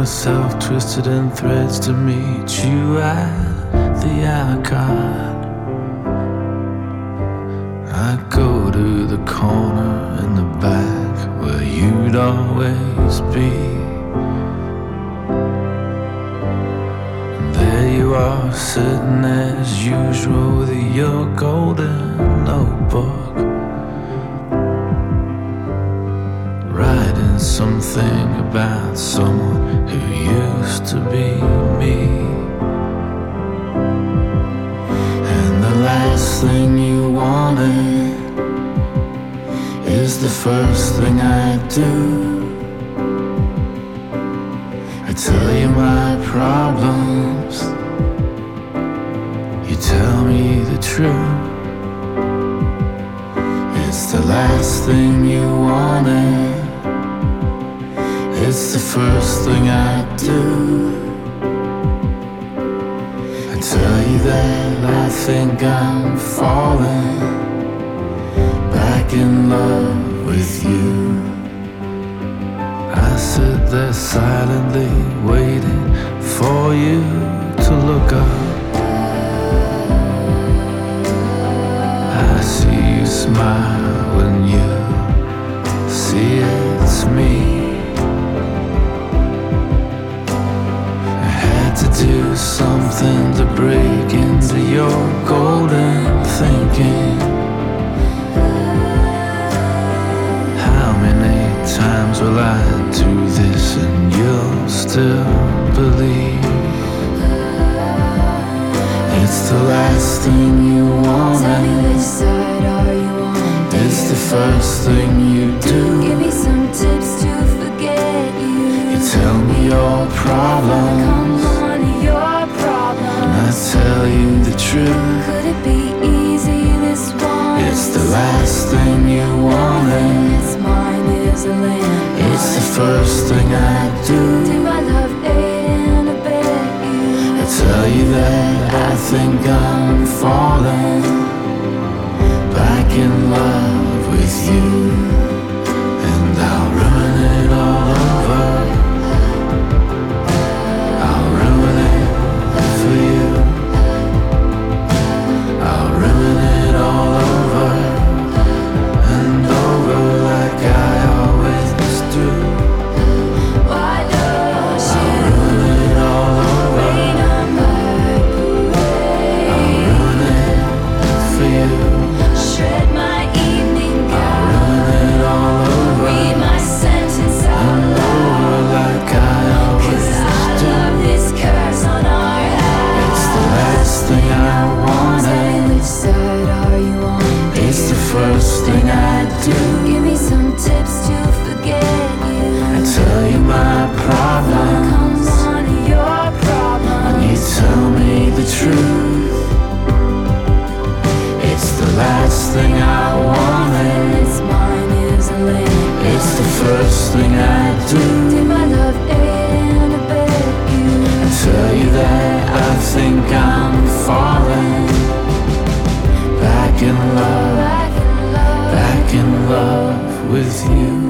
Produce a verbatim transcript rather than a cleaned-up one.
myself twisted in threads to meet you at the Alcott. I go to the corner in the back where you'd always be. And there you are, sitting as usual with your golden notebook, writing something about someone who used to be me. And the last thing you wanted is the first thing I do. I tell you my problems, you tell me the truth. It's the last thing you wanted, it's the first thing I do. I tell you that I think I'm falling back in love with you. I sit there silently waiting for you to look up. I see you smile when you see it's me. To do something to break into your golden thinking. How many times will I do this and you'll still believe? It's the last thing you want, tell me which side are you on? It's the first thing you do. Give me some tips to forget you. You tell me your problem, come on, your problem. and I tell you the truth. Could it be easy this one? It's the last thing you wanted, it's mine is a land. it's the first thing I do. Do my love aid and abet you? I tell you that I think I'm falling back in love with you. And I'll ruin it all over, I'll ruin it for you. I'll ruin it all over and over like I always do. Why don't I'll you ruin it all over, rain on my I'll parade? ruin it for you. Shred my evening I'll gown, ruin it all over read my sentence out and loud. over like I always Cause I do. love this curse on our house. It's the last thing I Tell me wanted, which side are you on? it's the first thing I do. Give me some tips to forget you. I tell you my problems, Come on, your problem. and you tell me the truth. It's the last thing I wanted, It's mine is a land. it's the first thing I do. Did my love aid and abet you? I tell you that I think I'm falling back in love, Back in love. back in love with you.